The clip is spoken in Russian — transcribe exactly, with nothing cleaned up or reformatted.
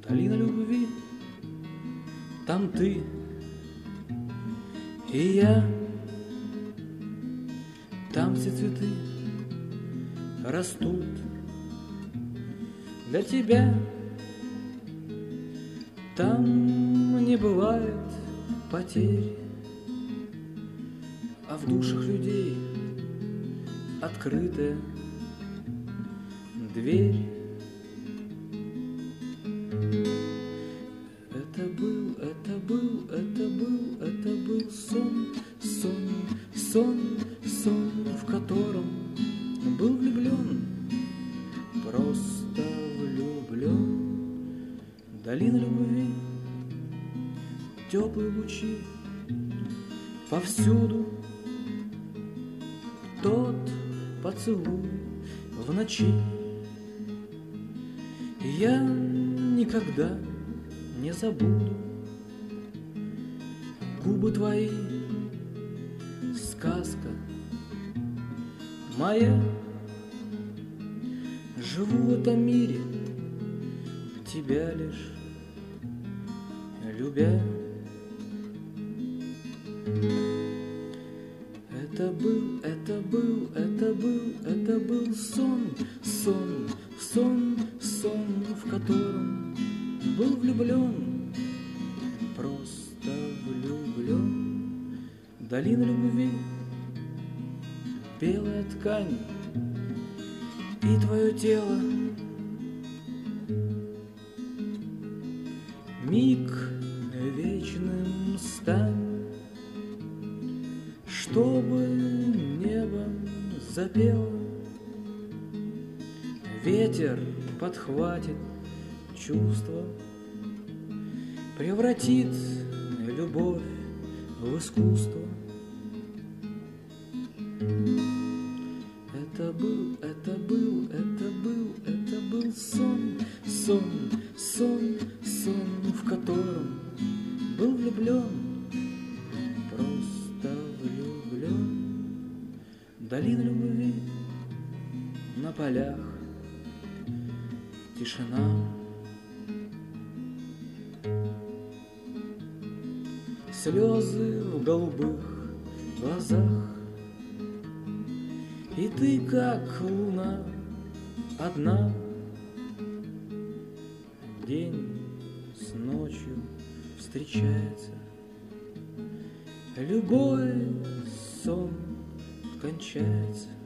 Долина любви, там ты и я, там все цветы растут для тебя, там не бывает потерь, а в душах людей открытая дверь. Это был, это был, это был, это был сон, сон, сон, сон, в котором был влюблен, просто влюблен. Долина любви, теплые лучи повсюду, тот поцелуй в ночи. Я никогда не забуду губы твои, сказка моя. Живу в этом мире, тебя лишь любя. Это был, это был, это был, это был сон, сон, сон, сон, в котором был влюблен, просто влюблен. Долина любви, белая ткань и твое тело, миг вечным стань, чтобы небо запело, ветер подхватит чувство, превратит любовь в искусство. Это был, это был, это был, это был сон, сон, сон, сон, в котором был влюблен, просто влюблен. Долина любви, на полях тишина, слезы в голубых глазах, и ты, как луна, одна. День с ночью встречается, любой сон кончается.